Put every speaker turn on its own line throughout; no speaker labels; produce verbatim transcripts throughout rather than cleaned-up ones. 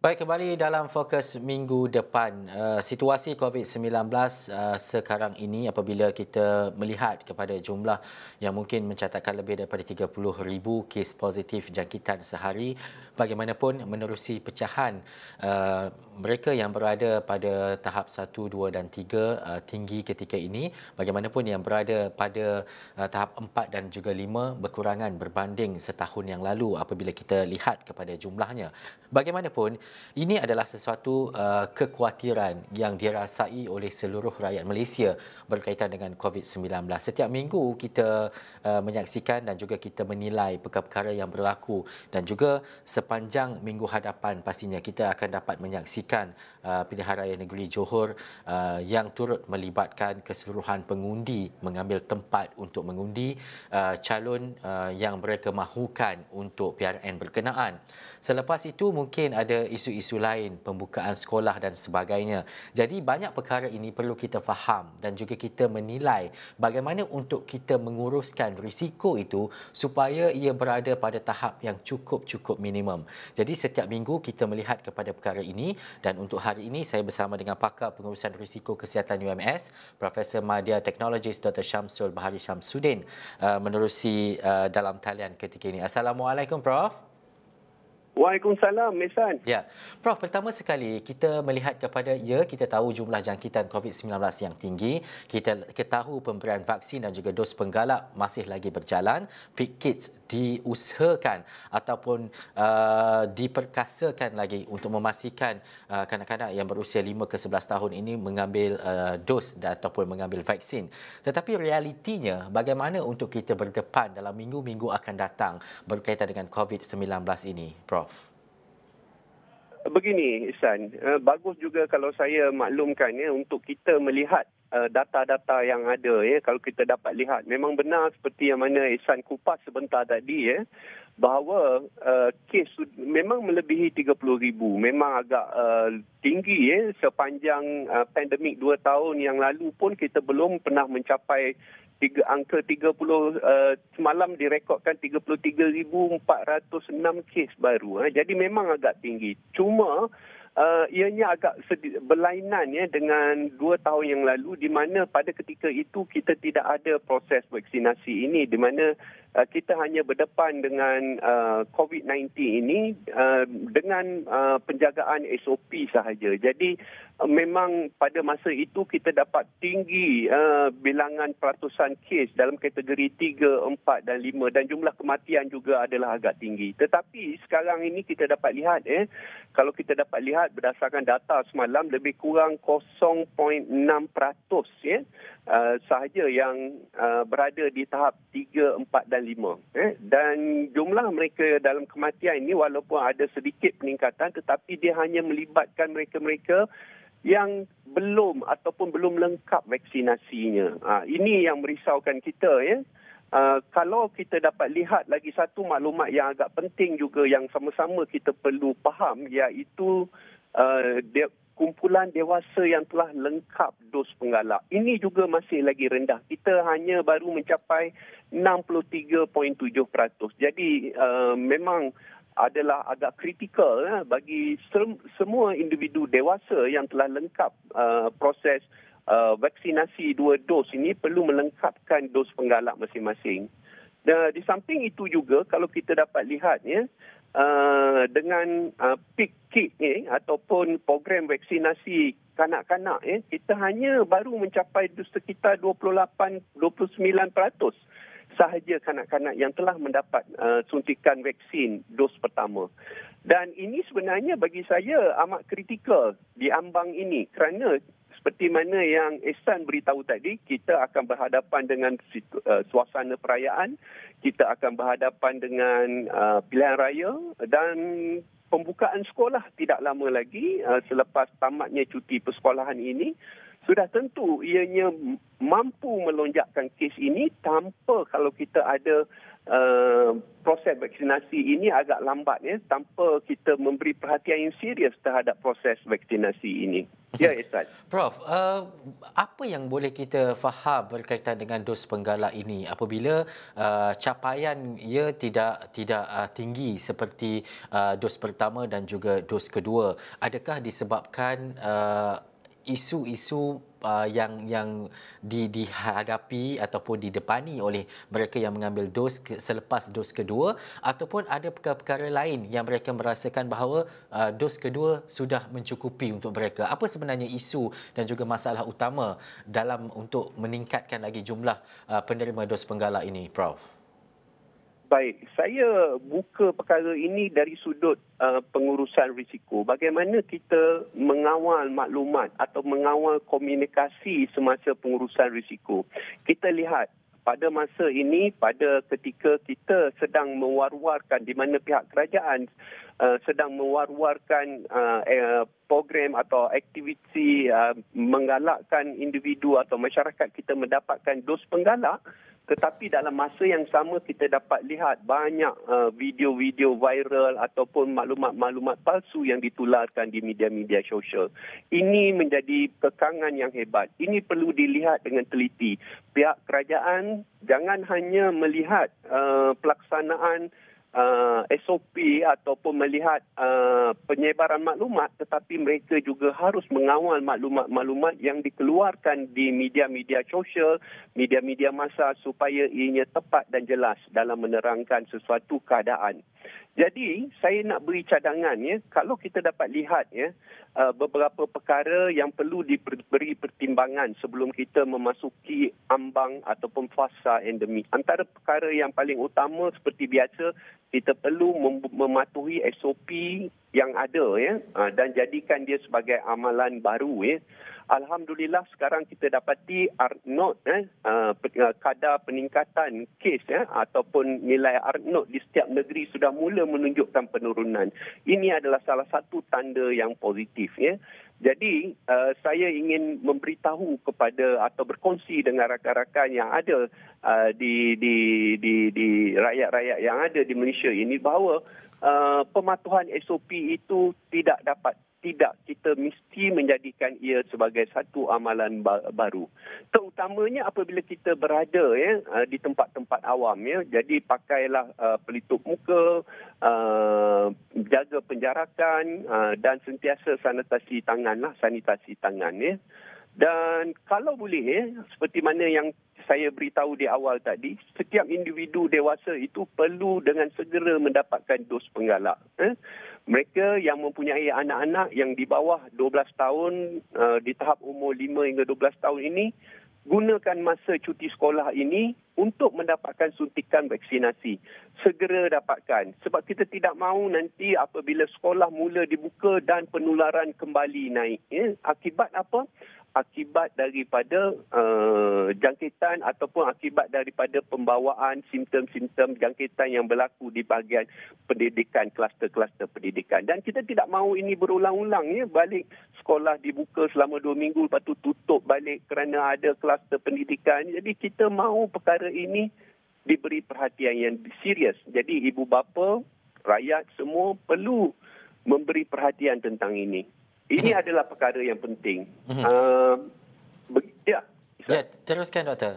Baik, kembali dalam fokus minggu depan. Uh, situasi covid sembilan belas uh, sekarang ini apabila kita melihat kepada jumlah yang mungkin mencatatkan lebih daripada tiga puluh ribu kes positif jangkitan sehari, bagaimanapun menerusi pecahan uh, mereka yang berada pada tahap satu, dua dan tiga uh, tinggi ketika ini, bagaimanapun yang berada pada uh, tahap empat dan juga lima berkurangan berbanding setahun yang lalu apabila kita lihat kepada jumlahnya. Bagaimanapun, ini adalah sesuatu uh, kekhawatiran yang dirasai oleh seluruh rakyat Malaysia berkaitan dengan covid sembilan belas. Setiap minggu kita uh, menyaksikan dan juga kita menilai perkara-perkara yang berlaku, dan juga sepanjang minggu hadapan pastinya kita akan dapat menyaksikan uh, pilihan raya negeri Johor uh, yang turut melibatkan keseluruhan pengundi mengambil tempat untuk mengundi uh, calon uh, yang mereka mahukan untuk P R N berkenaan. Selepas itu mungkin ada isu-isu lain, pembukaan sekolah dan sebagainya. Jadi banyak perkara ini perlu kita faham dan juga kita menilai bagaimana untuk kita menguruskan risiko itu supaya ia berada pada tahap yang cukup-cukup minimum. Jadi setiap minggu kita melihat kepada perkara ini, dan untuk hari ini saya bersama dengan pakar pengurusan risiko kesihatan U M S, Profesor Madya Technologies Doktor Syamsul Bahari Syamsuddin uh, menerusi uh, dalam talian ketika ini. Assalamualaikum Prof
Waalaikumsalam, Mesan.
Ya, Prof, pertama sekali kita melihat kepada, ya, kita tahu jumlah jangkitan covid sembilan belas yang tinggi, kita ketahui pemberian vaksin dan juga dos penggalak masih lagi berjalan, P I C kits diusahakan ataupun uh, diperkasakan lagi untuk memastikan uh, kanak-kanak yang berusia lima ke sebelas tahun ini mengambil uh, dos dan ataupun mengambil vaksin. Tetapi realitinya bagaimana untuk kita berdepan dalam minggu-minggu akan datang berkaitan dengan covid sembilan belas ini, Prof?
Begini, Ihsan, bagus juga kalau saya maklumkan ya, untuk kita melihat uh, data-data yang ada ya. Kalau kita dapat lihat, memang benar seperti yang mana Ihsan kupas sebentar tadi ya, bahawa uh, kes memang melebihi tiga puluh ribu. Memang agak uh, tinggi ya. Sepanjang uh, pandemik dua tahun yang lalu pun kita belum pernah mencapai Tiga, angka tiga puluh, uh, semalam direkodkan tiga puluh tiga ribu empat ratus enam kes baru. Ha. Jadi memang agak tinggi. Cuma uh, ianya agak sedi- berlainan ya dengan dua tahun yang lalu, di mana pada ketika itu kita tidak ada proses vaksinasi ini, di mana uh, kita hanya berdepan dengan uh, covid sembilan belas ini uh, dengan uh, penjagaan S O P sahaja. Jadi uh, memang pada masa itu kita dapat tinggi uh, bilangan peratusan kes dalam kategori tiga, empat dan lima, dan jumlah kematian juga adalah agak tinggi. Tetapi sekarang ini kita dapat lihat eh kalau kita dapat lihat berdasarkan data semalam, lebih kurang kosong perpuluhan enam peratus ya uh, sahaja yang uh, berada di tahap tiga, empat dan lima. Eh. Dan jumlah mereka dalam kematian ini walaupun ada sedikit peningkatan, tetapi dia hanya melibatkan mereka-mereka yang belum ataupun belum lengkap vaksinasinya. Ha, ini yang merisaukan kita ya. Uh, kalau kita dapat lihat lagi satu maklumat yang agak penting juga yang sama-sama kita perlu faham, iaitu uh, de- kumpulan dewasa yang telah lengkap dos penggalak. Ini juga masih lagi rendah. Kita hanya baru mencapai enam puluh tiga perpuluhan tujuh peratus. Jadi uh, memang adalah agak kritikal eh, bagi sem- semua individu dewasa yang telah lengkap uh, proses uh, vaksinasi dua dos ini perlu melengkapkan dos penggalak masing-masing. Dan di samping itu juga kalau kita dapat lihat ya, uh, dengan uh, P I C kit eh, ataupun program vaksinasi kanak-kanak eh, kita hanya baru mencapai sekitar dua puluh lapan dua puluh sembilan peratus sahaja kanak-kanak yang telah mendapat uh, suntikan vaksin dos pertama. Dan ini sebenarnya bagi saya amat kritikal di ambang ini, kerana seperti mana yang Ihsan beritahu tadi, kita akan berhadapan dengan uh, suasana perayaan, kita akan berhadapan dengan uh, pilihan raya dan pembukaan sekolah tidak lama lagi uh, selepas tamatnya cuti persekolahan ini. Sudah tentu ianya mampu melonjakkan kes ini tanpa kalau kita ada uh, proses vaksinasi ini agak lambat ya, tanpa kita memberi perhatian yang serius terhadap proses vaksinasi ini. Ya, Ehsan.
Prof, uh, apa yang boleh kita faham berkaitan dengan dos penggalak ini apabila uh, capaian ia tidak tidak uh, tinggi seperti uh, dos pertama dan juga dos kedua? Adakah disebabkan uh, isu-isu uh, yang yang di, dihadapi ataupun didepani oleh mereka yang mengambil dos ke, selepas dos kedua, ataupun ada perkara-perkara lain yang mereka merasakan bahawa uh, dos kedua sudah mencukupi untuk mereka? Apa sebenarnya isu dan juga masalah utama dalam untuk meningkatkan lagi jumlah uh, penerima dos penggalak ini, Prof?
Baik, saya buka perkara ini dari sudut uh, pengurusan risiko. Bagaimana kita mengawal maklumat atau mengawal komunikasi semasa pengurusan risiko. Kita lihat pada masa ini, pada ketika kita sedang mewar-warkan, di mana pihak kerajaan uh, sedang mewar-warkan uh, uh, program atau aktiviti uh, menggalakkan individu atau masyarakat kita mendapatkan dos penggalak. Tetapi dalam masa yang sama kita dapat lihat banyak uh, video-video viral ataupun maklumat-maklumat palsu yang ditularkan di media-media sosial. Ini menjadi kekangan yang hebat. Ini perlu dilihat dengan teliti. Pihak kerajaan jangan hanya melihat uh, pelaksanaan Uh, S O P ataupun melihat uh, penyebaran maklumat, tetapi mereka juga harus mengawal maklumat-maklumat yang dikeluarkan di media-media sosial, media-media massa supaya ianya tepat dan jelas dalam menerangkan sesuatu keadaan. Jadi, saya nak beri cadangan ya, kalau kita dapat lihat ya, uh, beberapa perkara yang perlu diberi pertimbangan sebelum kita memasuki ambang ataupun fasa endemik. Antara perkara yang paling utama seperti biasa, kita perlu mem- mematuhi S O P yang ada ya, uh, dan jadikan dia sebagai amalan baru ya. Alhamdulillah sekarang kita dapati R zero eh, uh, kadar peningkatan kes eh, ataupun nilai R zero di setiap negeri sudah mula menunjukkan penurunan. Ini adalah salah satu tanda yang positif ya. Jadi uh, saya ingin memberitahu kepada atau berkongsi dengan rakan-rakan yang ada uh, di, di di di rakyat-rakyat yang ada di Malaysia ini bahawa uh, pematuhan S O P itu tidak dapat tidak kita mesti menjadikan ia sebagai satu amalan baru. Terutamanya apabila kita berada ya di tempat-tempat awam ya. Jadi pakailah uh, pelitup muka, uh, jaga penjarakan uh, dan sentiasa sanitasi tangan lah, sanitasi tangan ya. Dan kalau boleh ya, seperti mana yang saya beritahu di awal tadi, setiap individu dewasa itu perlu dengan segera mendapatkan dos penggalak. Eh? Mereka yang mempunyai anak-anak yang di bawah dua belas tahun, uh, di tahap umur lima hingga dua belas tahun ini, gunakan masa cuti sekolah ini untuk mendapatkan suntikan vaksinasi. Segera dapatkan. Sebab kita tidak mahu nanti apabila sekolah mula dibuka dan penularan kembali naik. Ya? Akibat apa? Akibat daripada uh, jangkitan ataupun akibat daripada pembawaan simptom-simptom jangkitan yang berlaku di bahagian pendidikan, kluster-kluster pendidikan. Dan kita tidak mahu ini berulang-ulang ya, balik sekolah dibuka selama dua minggu lepas tu tutup balik kerana ada kluster pendidikan. Jadi kita mahu perkara ini diberi perhatian yang serius. Jadi ibu bapa, rakyat semua perlu memberi perhatian tentang ini. Ini adalah perkara yang penting. Uh, be- ya,
ya, teruskan doktor.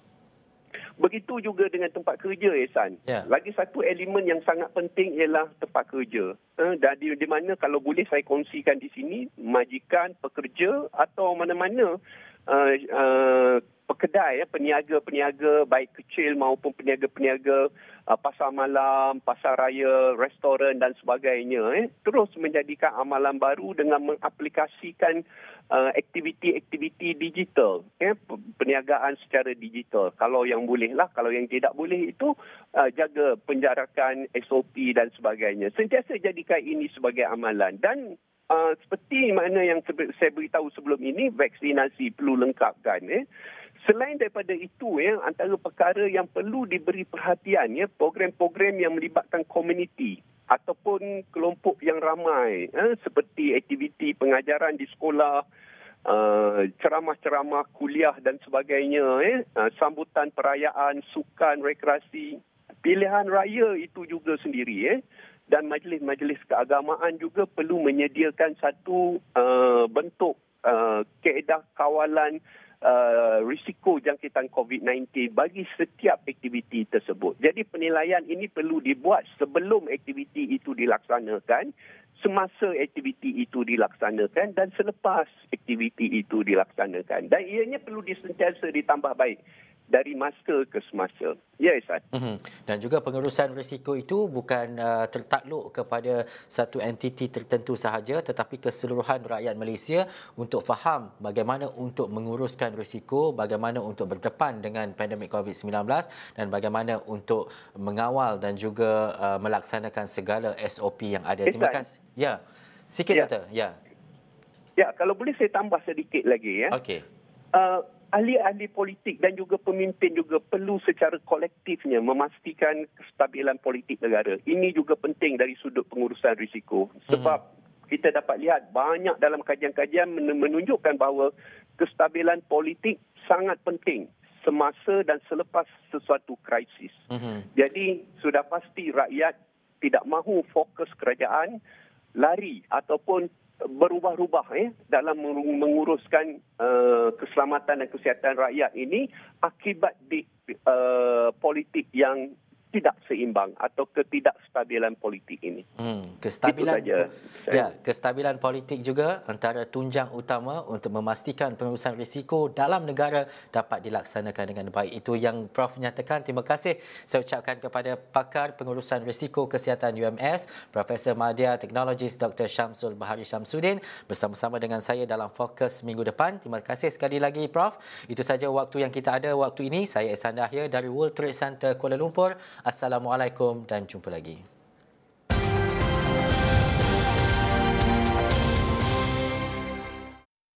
Begitu juga dengan tempat kerja, Ehsan.
Ya.
Lagi satu elemen yang sangat penting ialah tempat kerja. Uh, dan di, di mana kalau boleh saya kongsikan di sini, majikan, pekerja atau mana-mana uh, uh, pekedai, ya, peniaga-peniaga baik kecil maupun peniaga-peniaga uh, pasar malam, pasar raya, restoran dan sebagainya, eh, terus menjadikan amalan baru dengan mengaplikasikan uh, aktiviti-aktiviti digital, eh, perniagaan secara digital. Kalau yang boleh lah, kalau yang tidak boleh itu uh, jaga penjarakan S O P dan sebagainya. Sentiasa jadikan ini sebagai amalan. Dan uh, seperti mana yang saya beritahu sebelum ini, vaksinasi perlu lengkapkan. Eh. Selain daripada itu, ya, antara perkara yang perlu diberi perhatian, ya, program-program yang melibatkan komuniti ataupun kelompok yang ramai, ya, seperti aktiviti pengajaran di sekolah, uh, ceramah-ceramah kuliah dan sebagainya, ya, uh, sambutan perayaan, sukan, rekreasi. pilihan raya itu juga sendiri, eh, dan majlis-majlis keagamaan juga perlu menyediakan satu uh, bentuk uh, kaedah kawalan uh, risiko jangkitan covid sembilan belas bagi setiap aktiviti tersebut. Jadi penilaian ini perlu dibuat sebelum aktiviti itu dilaksanakan, semasa aktiviti itu dilaksanakan dan selepas aktiviti itu dilaksanakan. Dan ianya perlu disentiasa ditambah baik dari masa ke semasa. Ya, Ihsan.
Mm-hmm. Dan juga pengurusan risiko itu bukan uh, tertakluk kepada satu entiti tertentu sahaja, tetapi keseluruhan rakyat Malaysia untuk faham bagaimana untuk menguruskan risiko, bagaimana untuk berdepan dengan pandemik covid sembilan belas dan bagaimana untuk mengawal dan juga uh, melaksanakan segala S O P yang ada. Terima kasih. Ya, sikit
ya.
Doktor. Ya.
Ya, kalau boleh saya tambah sedikit lagi, ya.
Okey.
Uh, ahli-ahli politik dan juga pemimpin juga perlu secara kolektifnya memastikan kestabilan politik negara. Ini juga penting dari sudut pengurusan risiko. Sebab hmm. kita dapat lihat banyak dalam kajian-kajian menunjukkan bahawa kestabilan politik sangat penting semasa dan selepas sesuatu krisis. Hmm. Jadi sudah pasti rakyat tidak mahu fokus kerajaan lari ataupun berubah-ubah eh, dalam menguruskan uh, keselamatan dan kesihatan rakyat ini akibat di, uh, politik yang tidak seimbang atau ketidakstabilan politik ini.
Hmm, kestabilan ya, kestabilan politik juga antara tunjang utama untuk memastikan pengurusan risiko dalam negara dapat dilaksanakan dengan baik. Itu yang Prof nyatakan. Terima kasih saya ucapkan kepada pakar pengurusan risiko kesihatan U M S, Profesor Madya Teknologis Doktor Syamsul Bahari Syamsuddin bersama-sama dengan saya dalam Fokus minggu depan. Terima kasih sekali lagi Prof. Itu saja waktu yang kita ada waktu ini. Saya Ihsan Dahir dari World Trade Center Kuala Lumpur. Assalamualaikum dan jumpa lagi.